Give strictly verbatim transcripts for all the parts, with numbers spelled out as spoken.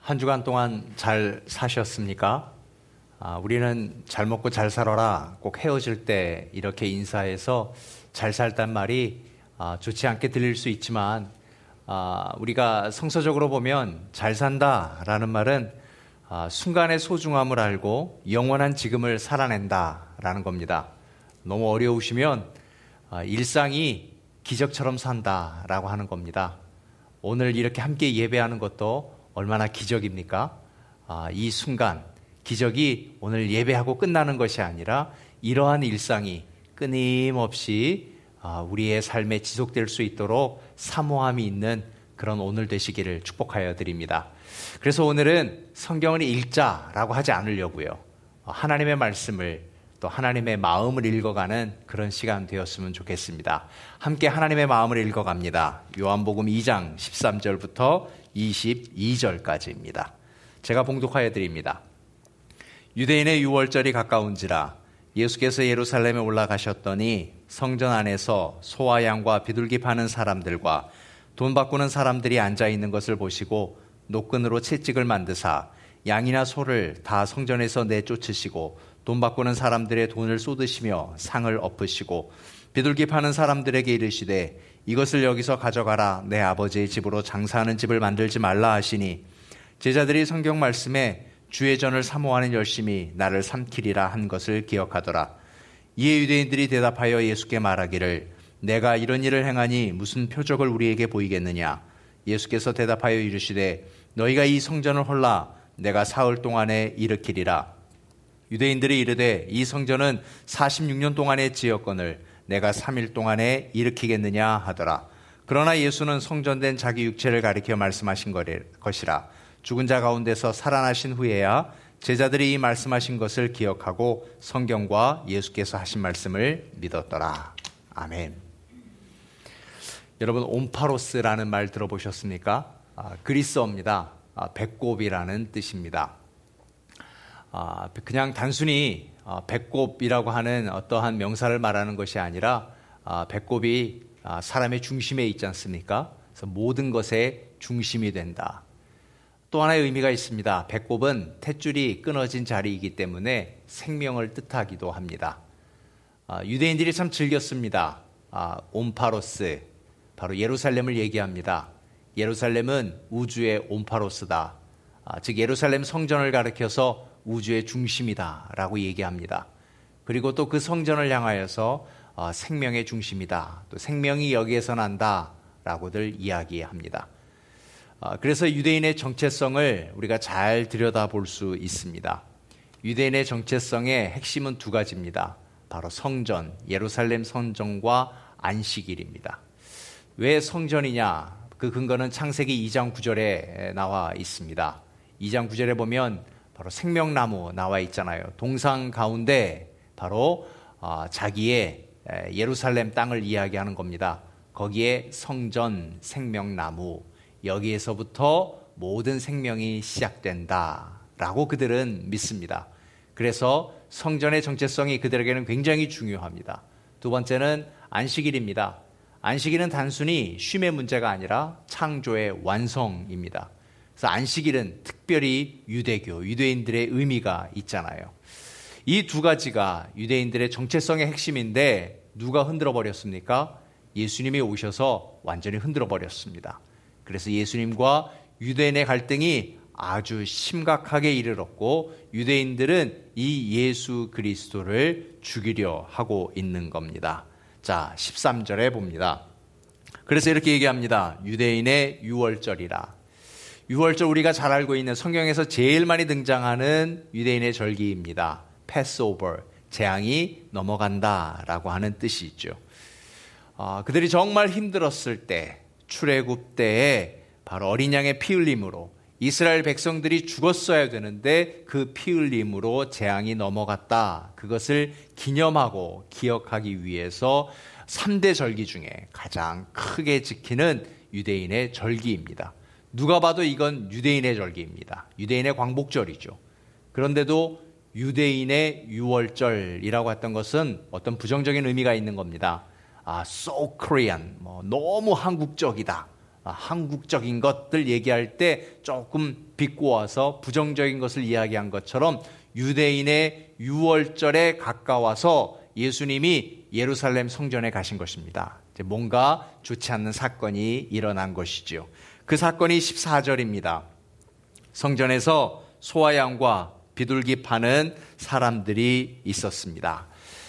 한 주간 동안 잘 사셨습니까? 아, 우리는 잘 먹고 잘 살아라 꼭 헤어질 때 이렇게 인사해서 잘 살단 말이 아, 좋지 않게 들릴 수 있지만 아, 우리가 성서적으로 보면 잘 산다라는 말은 아, 순간의 소중함을 알고 영원한 지금을 살아낸다라는 겁니다. 너무 어려우시면 아, 일상이 기적처럼 산다라고 하는 겁니다. 오늘 이렇게 함께 예배하는 것도 얼마나 기적입니까? 아, 이 순간 기적이 오늘 예배하고 끝나는 것이 아니라 이러한 일상이 끊임없이 아, 우리의 삶에 지속될 수 있도록 사모함이 있는 그런 오늘 되시기를 축복하여 드립니다. 그래서 오늘은 성경을 읽자라고 하지 않으려고요. 하나님의 말씀을 또 하나님의 마음을 읽어가는 그런 시간 되었으면 좋겠습니다. 함께 하나님의 마음을 읽어갑니다. 요한복음 이 장 십삼 절부터 이십이 절까지입니다. 제가 봉독하여 드립니다. 유대인의 유월절이 가까운지라 예수께서 예루살렘에 올라가셨더니 성전 안에서 소와 양과 비둘기 파는 사람들과 돈 바꾸는 사람들이 앉아있는 것을 보시고 노끈으로 채찍을 만드사 양이나 소를 다 성전에서 내쫓으시고 돈 바꾸는 사람들의 돈을 쏟으시며 상을 엎으시고 비둘기 파는 사람들에게 이르시되 이것을 여기서 가져가라. 내 아버지의 집으로 장사하는 집을 만들지 말라 하시니 제자들이 성경 말씀에 주의 전을 사모하는 열심이 나를 삼키리라 한 것을 기억하더라. 이에 유대인들이 대답하여 예수께 말하기를 내가 이런 일을 행하니 무슨 표적을 우리에게 보이겠느냐. 예수께서 대답하여 이르시되 너희가 이 성전을 헐라 내가 사흘 동안에 일으키리라. 유대인들이 이르되 이 성전은 사십육 년 동안에 지었거늘 내가 삼 일 동안에 일으키겠느냐 하더라. 그러나 예수는 성전된 자기 육체를 가리켜 말씀하신 것이라. 죽은 자 가운데서 살아나신 후에야 제자들이 이 말씀하신 것을 기억하고 성경과 예수께서 하신 말씀을 믿었더라. 아멘. 여러분, 옴파로스라는 말 들어보셨습니까? 아, 그리스어입니다. 아, 배꼽이라는 뜻입니다. 아, 그냥 단순히 아, 배꼽이라고 하는 어떠한 명사를 말하는 것이 아니라 아, 배꼽이 아, 사람의 중심에 있지 않습니까? 그래서 모든 것의 중심이 된다. 또 하나의 의미가 있습니다. 배꼽은 탯줄이 끊어진 자리이기 때문에 생명을 뜻하기도 합니다. 아, 유대인들이 참 즐겼습니다. 아, 옴파로스, 바로 예루살렘을 얘기합니다. 예루살렘은 우주의 옴파로스다. 아, 즉 예루살렘 성전을 가리켜서 우주의 중심이다 라고 얘기합니다. 그리고 또 그 성전을 향하여서 어, 생명의 중심이다. 또 생명이 여기에서 난다 라고들 이야기합니다. 어, 그래서 유대인의 정체성을 우리가 잘 들여다볼 수 있습니다. 유대인의 정체성의 핵심은 두 가지입니다. 바로 성전, 예루살렘 성전과 안식일입니다. 왜 성전이냐? 그 근거는 창세기 이 장 구 절에 나와 있습니다. 이 장 구 절에 보면 바로 생명나무 나와 있잖아요. 동상 가운데 바로 자기의 예루살렘 땅을 이야기하는 겁니다. 거기에 성전, 생명나무, 여기에서부터 모든 생명이 시작된다라고 그들은 믿습니다. 그래서 성전의 정체성이 그들에게는 굉장히 중요합니다. 두 번째는 안식일입니다. 안식일은 단순히 쉼의 문제가 아니라 창조의 완성입니다. 그래서 안식일은 특별히 유대교, 유대인들의 의미가 있잖아요. 이 두 가지가 유대인들의 정체성의 핵심인데 누가 흔들어 버렸습니까? 예수님이 오셔서 완전히 흔들어 버렸습니다. 그래서 예수님과 유대인의 갈등이 아주 심각하게 이르렀고 유대인들은 이 예수 그리스도를 죽이려 하고 있는 겁니다. 자, 십삼 절에 봅니다. 그래서 이렇게 얘기합니다. 유대인의 유월절이라. 유월절 우리가 잘 알고 있는 성경에서 제일 많이 등장하는 유대인의 절기입니다. 패스오버, 재앙이 넘어간다라고 하는 뜻이 있죠. 어, 그들이 정말 힘들었을 때, 출애굽 때에 바로 어린 양의 피 흘림으로 이스라엘 백성들이 죽었어야 되는데 그 피 흘림으로 재앙이 넘어갔다. 그것을 기념하고 기억하기 위해서 삼 대 절기 중에 가장 크게 지키는 유대인의 절기입니다. 누가 봐도 이건 유대인의 절기입니다. 유대인의 광복절이죠. 그런데도 유대인의 유월절이라고 했던 것은 어떤 부정적인 의미가 있는 겁니다. 아, so Korean, 뭐 너무 한국적이다. 한국적인 것들 얘기할 때 조금 비꼬아서 부정적인 것을 이야기한 것처럼 유대인의 유월절에 가까워서 예수님이 예루살렘 성전에 가신 것입니다. 뭔가 좋지 않는 사건이 일어난 것이죠. 그 사건이 십사 절입니다. 성전에서 소와 양과 비둘기 파는 사람들이 있었습니다.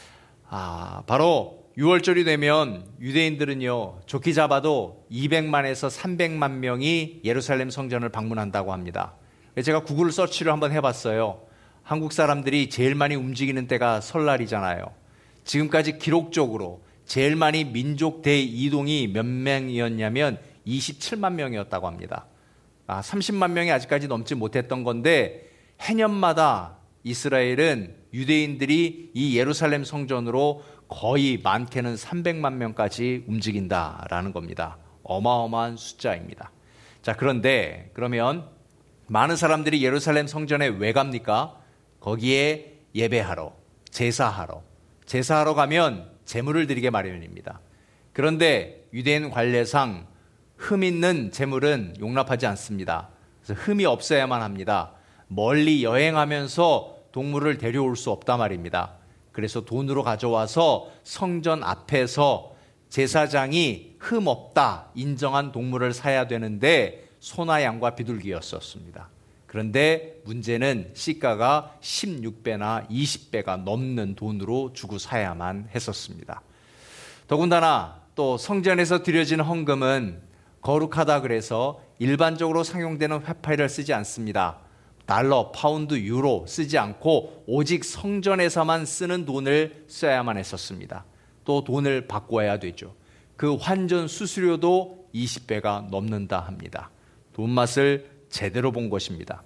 아, 바로 유월절이 되면 유대인들은요, 좋게 잡아도 이백만에서 삼백만 명이 예루살렘 성전을 방문한다고 합니다. 제가 구글 서치를 한번 해봤어요. 한국 사람들이 제일 많이 움직이는 때가 설날이잖아요. 지금까지 기록적으로 제일 많이 민족 대이동이 몇 명이었냐면 이십칠만 명이었다고 합니다. 아, 삼십만 명이 아직까지 넘지 못했던 건데 해년마다 이스라엘은 유대인들이 이 예루살렘 성전으로 거의 많게는 삼백만 명까지 움직인다라는 겁니다. 어마어마한 숫자입니다. 자, 그런데 그러면 많은 사람들이 예루살렘 성전에 왜 갑니까? 거기에 예배하러, 제사하러. 제사하러 가면 제물을 드리게 마련입니다. 그런데 유대인 관례상 흠 있는 제물은 용납하지 않습니다. 그래서 흠이 없어야만 합니다. 멀리 여행하면서 동물을 데려올 수 없단 말입니다. 그래서 돈으로 가져와서 성전 앞에서 제사장이 흠 없다 인정한 동물을 사야 되는데 소나 양과 비둘기였었습니다. 그런데 문제는 시가가 십육 배나 이십 배가 넘는 돈으로 주고 사야만 했었습니다. 더군다나 또 성전에서 드려지는 헌금은 거룩하다 그래서 일반적으로 상용되는 회파이를 쓰지 않습니다. 달러, 파운드, 유로 쓰지 않고 오직 성전에서만 쓰는 돈을 써야만 했었습니다. 또 돈을 바꿔야 되죠. 그 환전 수수료도 이십 배가 넘는다 합니다. 돈맛을 제대로 본 것입니다.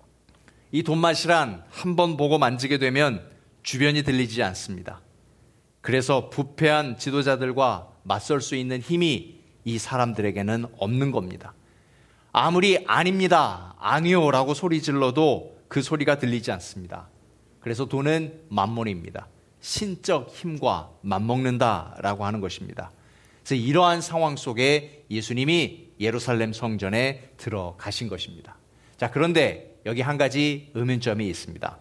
이 돈맛이란 한 번 보고 만지게 되면 주변이 들리지 않습니다. 그래서 부패한 지도자들과 맞설 수 있는 힘이 이 사람들에게는 없는 겁니다. 아무리 아닙니다, 아니요 라고 소리 질러도 그 소리가 들리지 않습니다. 그래서 돈은 만몬입니다. 신적 힘과 맞먹는다라고 하는 것입니다. 그래서 이러한 상황 속에 예수님이 예루살렘 성전에 들어가신 것입니다. 자, 그런데 여기 한 가지 의문점이 있습니다.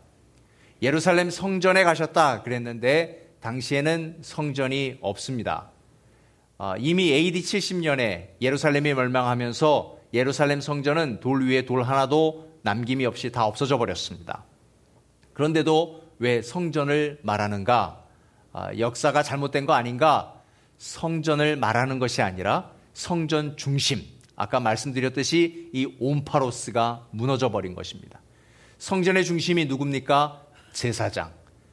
예루살렘 성전에 가셨다 그랬는데 당시에는 성전이 없습니다. 어, 이미 에이디 칠십 년에 예루살렘이 멸망하면서 예루살렘 성전은 돌 위에 돌 하나도 남김이 없이 다 없어져 버렸습니다. 그런데도 왜 성전을 말하는가? 어, 역사가 잘못된 거 아닌가? 성전을 말하는 것이 아니라 성전 중심, 아까 말씀드렸듯이 이 옴파로스가 무너져 버린 것입니다. 성전의 중심이 누굽니까? 제사장.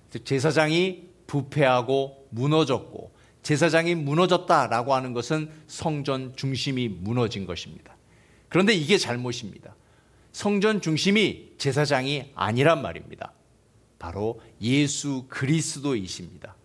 제사장이 부패하고 무너졌고 제사장이 무너졌다라고 하는 것은 성전 중심이 무너진 것입니다. 그런데 이게 잘못입니다. 성전 중심이 제사장이 아니란 말입니다. 바로 예수 그리스도이십니다.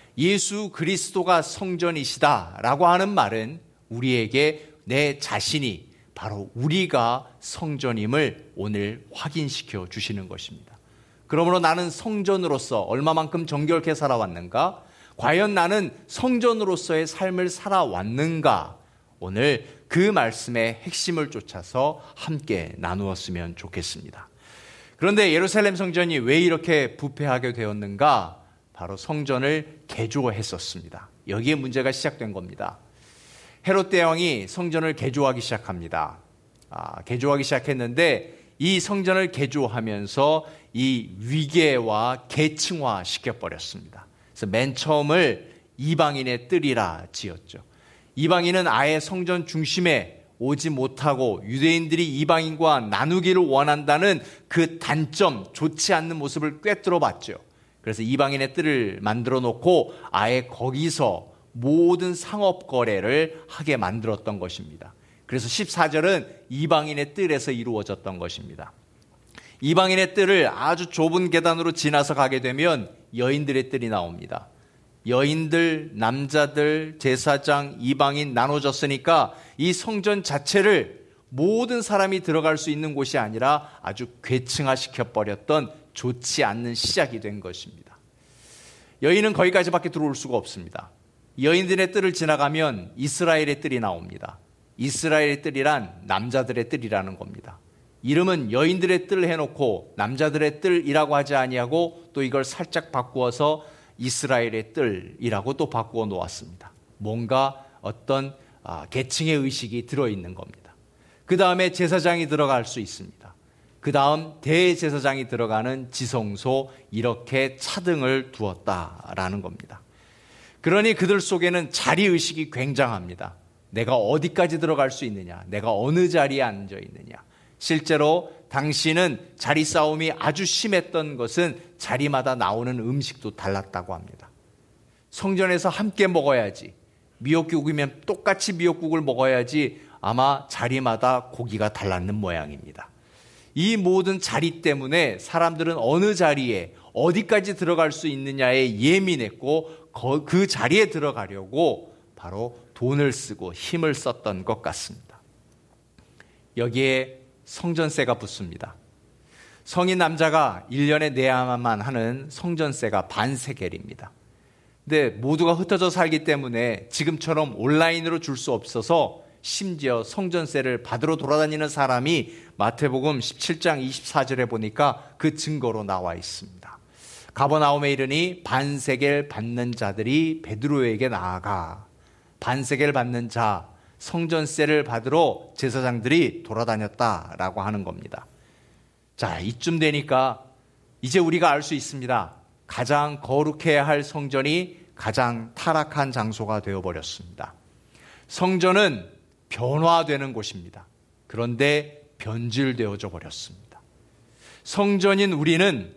예수 그리스도가 성전이시다라고 하는 말은 우리에게 내 자신이 바로 우리가 성전임을 오늘 확인시켜 주시는 것입니다. 그러므로 나는 성전으로서 얼마만큼 정결케 살아왔는가? 과연 나는 성전으로서의 삶을 살아왔는가? 오늘 그 말씀의 핵심을 쫓아서 함께 나누었으면 좋겠습니다. 그런데 예루살렘 성전이 왜 이렇게 부패하게 되었는가? 바로 성전을 개조했었습니다. 여기에 문제가 시작된 겁니다. 헤롯 대왕이 성전을 개조하기 시작합니다. 아, 개조하기 시작했는데 이 성전을 개조하면서 이 위계와 계층화 시켜버렸습니다. 그래서 맨 처음을 이방인의 뜰이라 지었죠. 이방인은 아예 성전 중심에 오지 못하고 유대인들이 이방인과 나누기를 원한다는 그 단점, 좋지 않는 모습을 꿰뚫어 봤죠. 그래서 이방인의 뜰을 만들어 놓고 아예 거기서 모든 상업 거래를 하게 만들었던 것입니다. 그래서 십사 절은 이방인의 뜰에서 이루어졌던 것입니다. 이방인의 뜰을 아주 좁은 계단으로 지나서 가게 되면 여인들의 뜰이 나옵니다. 여인들, 남자들, 제사장, 이방인 나눠졌으니까 이 성전 자체를 모든 사람이 들어갈 수 있는 곳이 아니라 아주 괴층화시켜버렸던 좋지 않는 시작이 된 것입니다. 여인은 거기까지밖에 들어올 수가 없습니다. 여인들의 뜰을 지나가면 이스라엘의 뜰이 나옵니다. 이스라엘의 뜰이란 남자들의 뜰이라는 겁니다. 이름은 여인들의 뜰 해놓고 남자들의 뜰이라고 하지 아니하고 또 이걸 살짝 바꾸어서 이스라엘의 뜰이라고 또 바꾸어 놓았습니다. 뭔가 어떤 계층의 의식이 들어있는 겁니다. 그 다음에 제사장이 들어갈 수 있습니다. 그 다음 대제사장이 들어가는 지성소, 이렇게 차등을 두었다라는 겁니다. 그러니 그들 속에는 자리의식이 굉장합니다. 내가 어디까지 들어갈 수 있느냐, 내가 어느 자리에 앉아 있느냐. 실제로 당시는 자리 싸움이 아주 심했던 것은 자리마다 나오는 음식도 달랐다고 합니다. 성전에서 함께 먹어야지, 미역국이면 똑같이 미역국을 먹어야지 아마 자리마다 고기가 달랐는 모양입니다. 이 모든 자리 때문에 사람들은 어느 자리에 어디까지 들어갈 수 있느냐에 예민했고 그 자리에 들어가려고 바로 돈을 쓰고 힘을 썼던 것 같습니다. 여기에 성전세가 붙습니다. 성인 남자가 일 년에 내야만 하는 성전세가 반세겔입니다. 근데 모두가 흩어져 살기 때문에 지금처럼 온라인으로 줄 수 없어서 심지어 성전세를 받으러 돌아다니는 사람이 마태복음 십칠 장 이십사 절에 보니까 그 증거로 나와 있습니다. 가버나움에 이르니 반세겔 받는 자들이 베드로에게 나아가, 반세겔 받는 자, 성전세를 받으러 제사장들이 돌아다녔다라고 하는 겁니다. 자, 이쯤 되니까 이제 우리가 알 수 있습니다. 가장 거룩해야 할 성전이 가장 타락한 장소가 되어버렸습니다. 성전은 변화되는 곳입니다. 그런데 변질되어져 버렸습니다. 성전인 우리는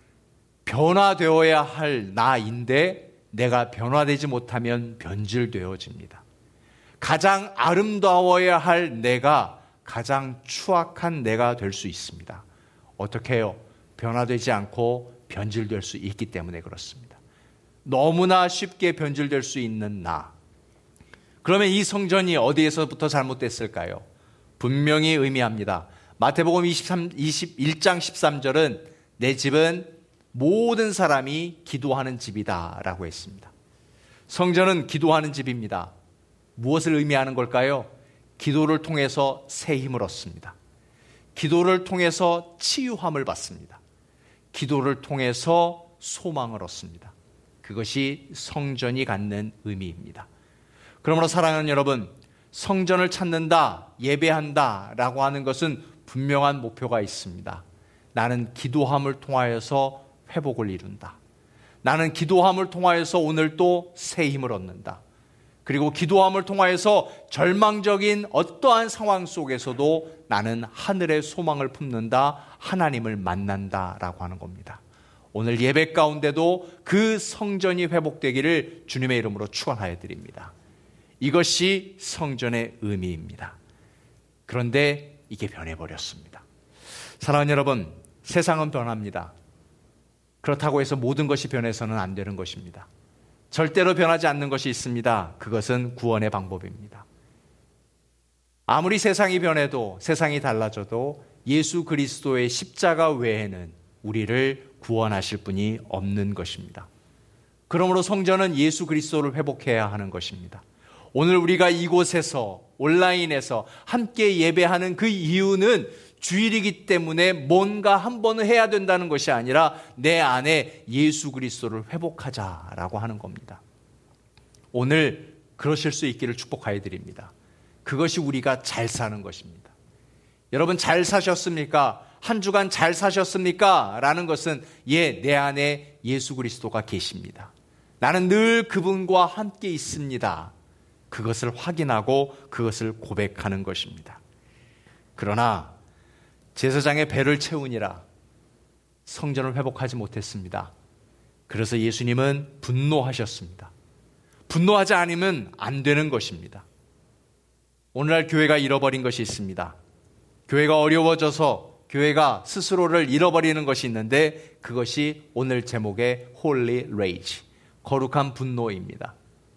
변화되어야 할 나인데 내가 변화되지 못하면 변질되어집니다. 가장 아름다워야 할 내가 가장 추악한 내가 될 수 있습니다. 어떻게 해요? 변화되지 않고 변질될 수 있기 때문에 그렇습니다. 너무나 쉽게 변질될 수 있는 나. 그러면 이 성전이 어디에서부터 잘못됐을까요? 분명히 의미합니다. 마태복음 이십삼, 이십일 장 십삼 절은 내 집은 모든 사람이 기도하는 집이다 라고 했습니다. 성전은 기도하는 집입니다. 무엇을 의미하는 걸까요? 기도를 통해서 새 힘을 얻습니다. 기도를 통해서 치유함을 받습니다. 기도를 통해서 소망을 얻습니다. 그것이 성전이 갖는 의미입니다. 그러므로 사랑하는 여러분, 성전을 찾는다, 예배한다 라고 하는 것은 분명한 목표가 있습니다. 나는 기도함을 통하여서 회복을 이룬다. 나는 기도함을 통하여서 오늘 또 새 힘을 얻는다. 그리고 기도함을 통하여서 절망적인 어떠한 상황 속에서도 나는 하늘의 소망을 품는다, 하나님을 만난다라고 하는 겁니다. 오늘 예배 가운데도 그 성전이 회복되기를 주님의 이름으로 축원하여 드립니다. 이것이 성전의 의미입니다. 그런데 이게 변해버렸습니다. 사랑하는 여러분, 세상은 변합니다. 그렇다고 해서 모든 것이 변해서는 안 되는 것입니다. 절대로 변하지 않는 것이 있습니다. 그것은 구원의 방법입니다. 아무리 세상이 변해도, 세상이 달라져도 예수 그리스도의 십자가 외에는 우리를 구원하실 분이 없는 것입니다. 그러므로 성전은 예수 그리스도를 회복해야 하는 것입니다. 오늘 우리가 이곳에서, 온라인에서 함께 예배하는 그 이유는 주일이기 때문에 뭔가 한 번은 해야 된다는 것이 아니라 내 안에 예수 그리스도를 회복하자라고 하는 겁니다. 오늘 그러실 수 있기를 축복하여 드립니다. 그것이 우리가 잘 사는 것입니다. 여러분 잘 사셨습니까? 한 주간 잘 사셨습니까? 라는 것은 예, 내 안에 예수 그리스도가 계십니다. 나는 늘 그분과 함께 있습니다. 그것을 확인하고 그것을 고백하는 것입니다. 그러나 제사장의 배를 채우니라 성전을 회복하지 못했습니다. 그래서 예수님은 분노하셨습니다. 분노하지 않으면 안 되는 것입니다. 오늘날 교회가 잃어버린 것이 있습니다. 교회가 어려워져서 교회가 스스로를 잃어버리는 것이 있는데 그것이 오늘 제목의 Holy Rage, 거룩한 분노입니다.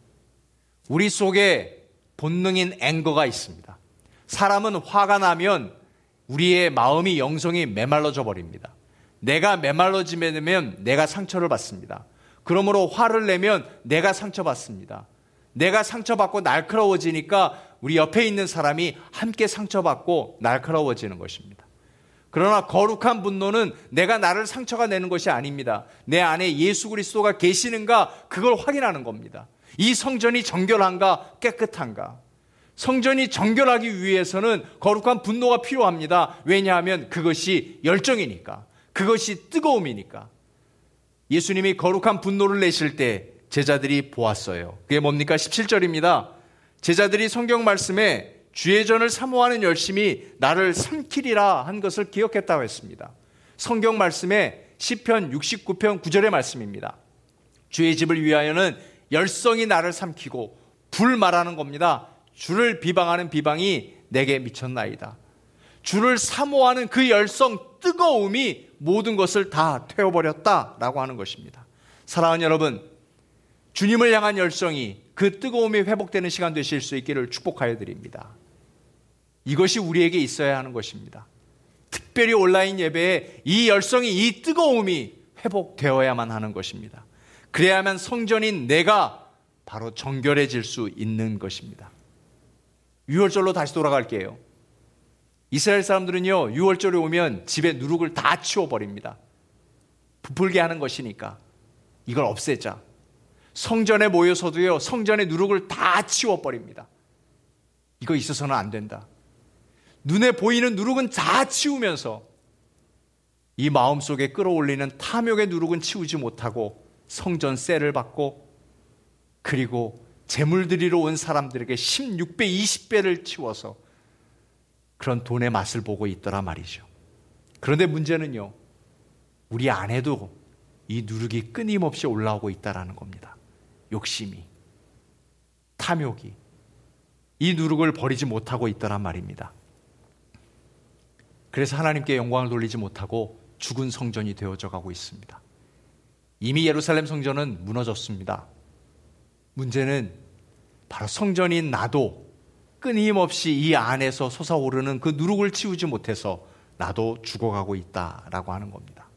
우리 속에 본능인 앵거가 있습니다. 사람은 화가 나면 우리의 마음이, 영성이 메말라져 버립니다. 내가 메말라지게 되면 내가 상처를 받습니다. 그러므로 화를 내면 내가 상처받습니다. 내가 상처받고 날카로워지니까 우리 옆에 있는 사람이 함께 상처받고 날카로워지는 것입니다. 그러나 거룩한 분노는 내가 나를 상처가 내는 것이 아닙니다. 내 안에 예수 그리스도가 계시는가 그걸 확인하는 겁니다. 이 성전이 정결한가 깨끗한가. 성전이 정결하기 위해서는 거룩한 분노가 필요합니다. 왜냐하면 그것이 열정이니까. 그것이 뜨거움이니까. 예수님이 거룩한 분노를 내실 때 제자들이 보았어요. 그게 뭡니까? 십칠 절입니다. 제자들이 성경 말씀에 주의 전을 사모하는 열심이 나를 삼키리라 한 것을 기억했다고 했습니다. 성경 말씀에 시편 육십구 편 구 절의 말씀입니다. 주의 집을 위하여는 열성이 나를 삼키고 불 말하는 겁니다. 주를 비방하는 비방이 내게 미쳤나이다. 주를 사모하는 그 열성, 뜨거움이 모든 것을 다 태워버렸다라고 하는 것입니다. 사랑하는 여러분, 주님을 향한 열성이 그 뜨거움이 회복되는 시간 되실 수 있기를 축복하여 드립니다. 이것이 우리에게 있어야 하는 것입니다. 특별히 온라인 예배에 이 열성이, 이 뜨거움이 회복되어야만 하는 것입니다. 그래야만 성전인 내가 바로 정결해질 수 있는 것입니다. 유월절로 다시 돌아갈게요. 이스라엘 사람들은요, 유월절에 오면 집에 누룩을 다 치워버립니다. 부풀게 하는 것이니까 이걸 없애자. 성전에 모여서도요, 성전의 누룩을 다 치워버립니다. 이거 있어서는 안 된다. 눈에 보이는 누룩은 다 치우면서 이 마음속에 끌어올리는 탐욕의 누룩은 치우지 못하고 성전 세를 받고, 그리고 재물 드리러 온 사람들에게 십육 배, 이십 배를 치워서 그런 돈의 맛을 보고 있더라 말이죠. 그런데 문제는요, 우리 안에도 이 누룩이 끊임없이 올라오고 있다는 겁니다. 욕심이, 탐욕이 이 누룩을 버리지 못하고 있더란 말입니다. 그래서 하나님께 영광을 돌리지 못하고 죽은 성전이 되어져 가고 있습니다. 이미 예루살렘 성전은 무너졌습니다. 문제는 바로 성전인 나도 끊임없이 이 안에서 솟아오르는 그 누룩을 치우지 못해서 나도 죽어가고 있다라고 하는 겁니다.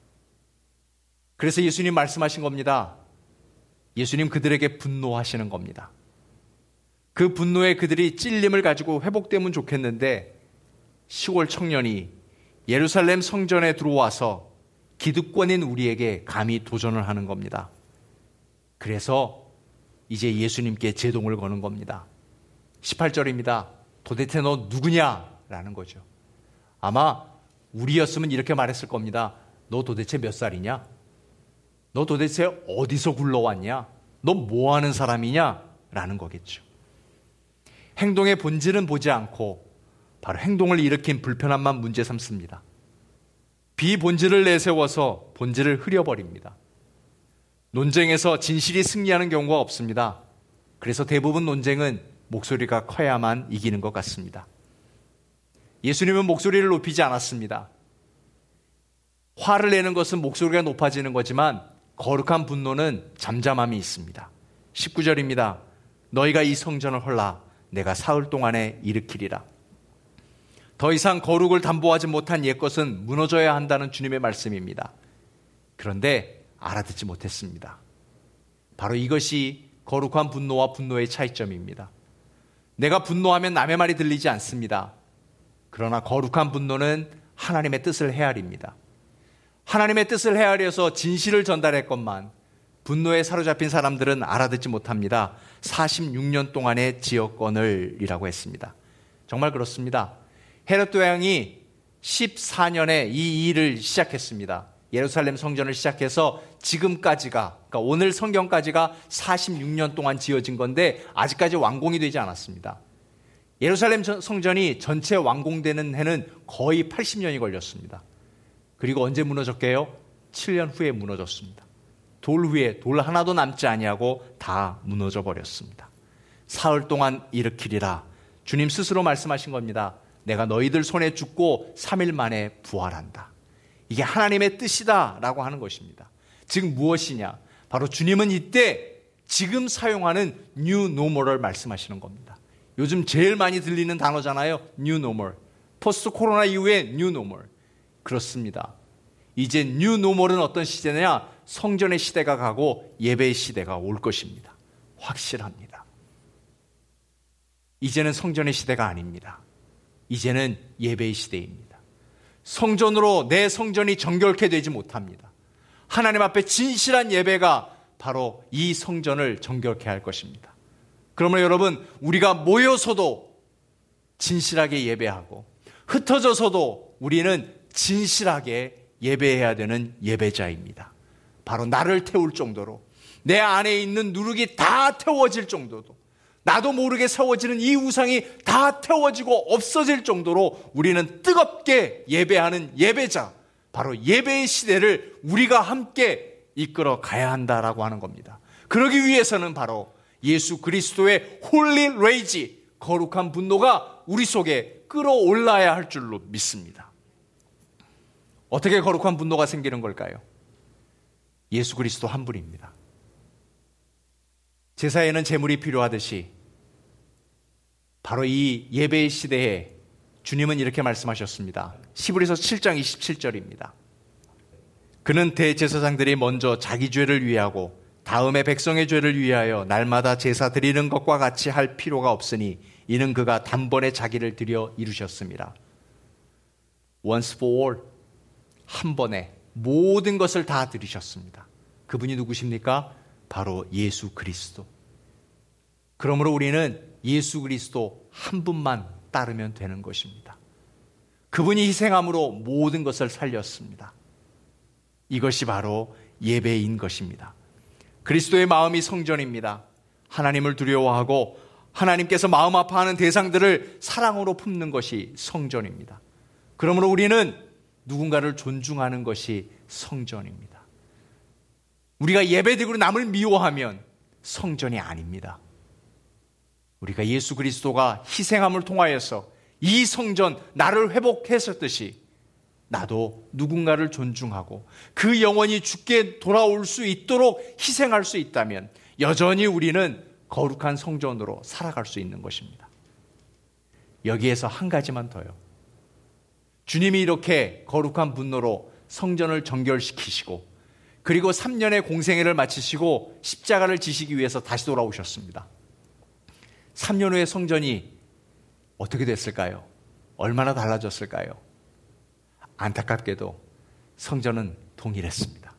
그래서 예수님 말씀하신 겁니다. 예수님 그들에게 분노하시는 겁니다. 그 분노에 그들이 찔림을 가지고 회복되면 좋겠는데 시골 청년이 예루살렘 성전에 들어와서 기득권인 우리에게 감히 도전을 하는 겁니다. 그래서 이제 예수님께 제동을 거는 겁니다. 십팔 절입니다. 도대체 너 누구냐? 라는 거죠. 아마 우리였으면 이렇게 말했을 겁니다. 너 도대체 몇 살이냐? 너 도대체 어디서 굴러왔냐? 너 뭐 하는 사람이냐? 라는 거겠죠. 행동의 본질은 보지 않고 바로 행동을 일으킨 불편함만 문제 삼습니다. 비본질을 내세워서 본질을 흐려버립니다. 논쟁에서 진실이 승리하는 경우가 없습니다. 그래서 대부분 논쟁은 목소리가 커야만 이기는 것 같습니다. 예수님은 목소리를 높이지 않았습니다. 화를 내는 것은 목소리가 높아지는 거지만 거룩한 분노는 잠잠함이 있습니다. 십구 절입니다. 너희가 이 성전을 헐라 내가 사흘 동안에 일으키리라. 더 이상 거룩을 담보하지 못한 옛것은 무너져야 한다는 주님의 말씀입니다. 그런데 알아듣지 못했습니다. 바로 이것이 거룩한 분노와 분노의 차이점입니다. 내가 분노하면 남의 말이 들리지 않습니다. 그러나 거룩한 분노는 하나님의 뜻을 헤아립니다. 하나님의 뜻을 헤아려서 진실을 전달했건만 분노에 사로잡힌 사람들은 알아듣지 못합니다. 사십육 년 동안의 지역권을 이라고 했습니다. 정말 그렇습니다. 헤롯 왕이 십사 년에 이 일을 시작했습니다. 예루살렘 성전을 시작해서 지금까지가, 그러니까 오늘 성경까지가 사십육 년 동안 지어진 건데 아직까지 완공이 되지 않았습니다. 예루살렘 성전이 전체 완공되는 해는 거의 팔십 년이 걸렸습니다. 그리고 언제 무너졌게요? 칠 년 후에 무너졌습니다. 돌 위에 돌 하나도 남지 아니하고 다 무너져 버렸습니다. 사흘 동안 일으키리라. 주님 스스로 말씀하신 겁니다. 내가 너희들 손에 죽고 삼 일 만에 부활한다. 이게 하나님의 뜻이다라고 하는 것입니다. 즉 무엇이냐? 바로 주님은 이때 지금 사용하는 New Normal을 말씀하시는 겁니다. 요즘 제일 많이 들리는 단어잖아요. New Normal. 포스트 코로나 이후에 New Normal. 그렇습니다. 이제 New Normal은 어떤 시대냐? 성전의 시대가 가고 예배의 시대가 올 것입니다. 확실합니다. 이제는 성전의 시대가 아닙니다. 이제는 예배의 시대입니다. 성전으로 내 성전이 정결케 되지 못합니다. 하나님 앞에 진실한 예배가 바로 이 성전을 정결케 할 것입니다. 그러면 여러분, 우리가 모여서도 진실하게 예배하고 흩어져서도 우리는 진실하게 예배해야 되는 예배자입니다. 바로 나를 태울 정도로, 내 안에 있는 누룩이 다 태워질 정도로, 나도 모르게 세워지는 이 우상이 다 태워지고 없어질 정도로 우리는 뜨겁게 예배하는 예배자, 바로 예배의 시대를 우리가 함께 이끌어 가야 한다라고 하는 겁니다. 그러기 위해서는 바로 예수 그리스도의 홀리 레이지, 거룩한 분노가 우리 속에 끌어올라야 할 줄로 믿습니다. 어떻게 거룩한 분노가 생기는 걸까요? 예수 그리스도 한 분입니다. 제사에는 제물이 필요하듯이 바로 이 예배의 시대에 주님은 이렇게 말씀하셨습니다. 히브리서 칠 장 이십칠 절입니다. 그는 대제사장들이 먼저 자기 죄를 위하고 다음에 백성의 죄를 위하여 날마다 제사 드리는 것과 같이 할 필요가 없으니 이는 그가 단번에 자기를 드려 이루셨습니다. Once for all, 한 번에 모든 것을 다 드리셨습니다. 그분이 누구십니까? 바로 예수 그리스도. 그러므로 우리는 예수 그리스도 한 분만 따르면 되는 것입니다. 그분이 희생함으로 모든 것을 살렸습니다. 이것이 바로 예배인 것입니다. 그리스도의 마음이 성전입니다. 하나님을 두려워하고 하나님께서 마음 아파하는 대상들을 사랑으로 품는 것이 성전입니다. 그러므로 우리는 누군가를 존중하는 것이 성전입니다. 우리가 예배드리고 남을 미워하면 성전이 아닙니다. 우리가 예수 그리스도가 희생함을 통하여서 이 성전, 나를 회복했었듯이 나도 누군가를 존중하고 그 영혼이 죽게 돌아올 수 있도록 희생할 수 있다면 여전히 우리는 거룩한 성전으로 살아갈 수 있는 것입니다. 여기에서 한 가지만 더요. 주님이 이렇게 거룩한 분노로 성전을 정결시키시고 그리고 삼 년의 공생애를 마치시고 십자가를 지시기 위해서 다시 돌아오셨습니다. 삼 년 후에 성전이 어떻게 됐을까요? 얼마나 달라졌을까요? 안타깝게도 성전은 동일했습니다.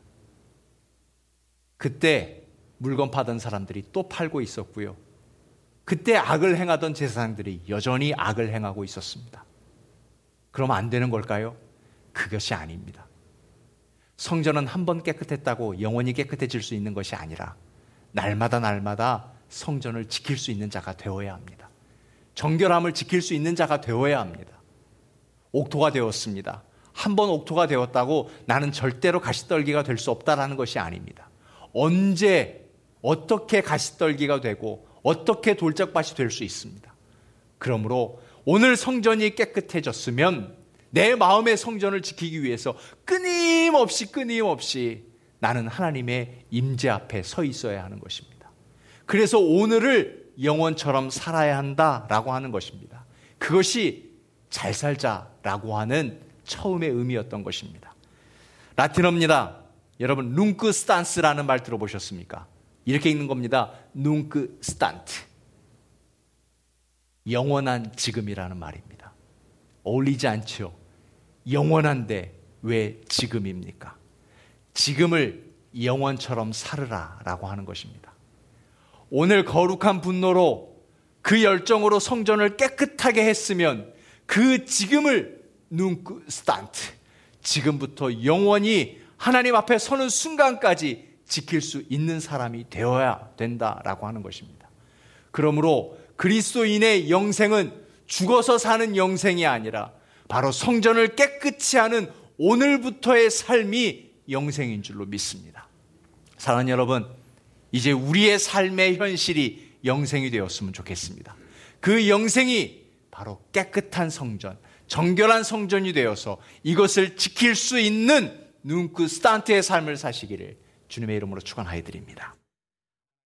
그때 물건 파던 사람들이 또 팔고 있었고요. 그때 악을 행하던 제사장들이 여전히 악을 행하고 있었습니다. 그러면 안 되는 걸까요? 그것이 아닙니다. 성전은 한 번 깨끗했다고 영원히 깨끗해질 수 있는 것이 아니라 날마다 날마다 성전을 지킬 수 있는 자가 되어야 합니다. 정결함을 지킬 수 있는 자가 되어야 합니다. 옥토가 되었습니다. 한 번 옥토가 되었다고 나는 절대로 가시떨기가 될 수 없다라는 것이 아닙니다. 언제 어떻게 가시떨기가 되고 어떻게 돌짝밭이 될 수 있습니다. 그러므로 오늘 성전이 깨끗해졌으면 내 마음의 성전을 지키기 위해서 끊임없이 끊임없이 나는 하나님의 임재 앞에 서 있어야 하는 것입니다. 그래서 오늘을 영원처럼 살아야 한다라고 하는 것입니다. 그것이 잘 살자라고 하는 처음의 의미였던 것입니다. 라틴어입니다. 여러분 룽크 스탄스라는 말 들어보셨습니까? 이렇게 읽는 겁니다. 룽크 스탄트. 영원한 지금이라는 말입니다. 어울리지 않죠? 영원한데 왜 지금입니까? 지금을 영원처럼 살으라 라고 하는 것입니다. 오늘 거룩한 분노로 그 열정으로 성전을 깨끗하게 했으면 그 지금을 룽크 스탄트, 지금부터 영원히 하나님 앞에 서는 순간까지 지킬 수 있는 사람이 되어야 된다라고 하는 것입니다. 그러므로 그리스도인의 영생은 죽어서 사는 영생이 아니라 바로 성전을 깨끗이 하는 오늘부터의 삶이 영생인 줄로 믿습니다. 사랑하는 여러분, 이제 우리의 삶의 현실이 영생이 되었으면 좋겠습니다. 그 영생이 바로 깨끗한 성전, 정결한 성전이 되어서 이것을 지킬 수 있는 룽크 스탄트의 삶을 사시기를 주님의 이름으로 축원하여 드립니다.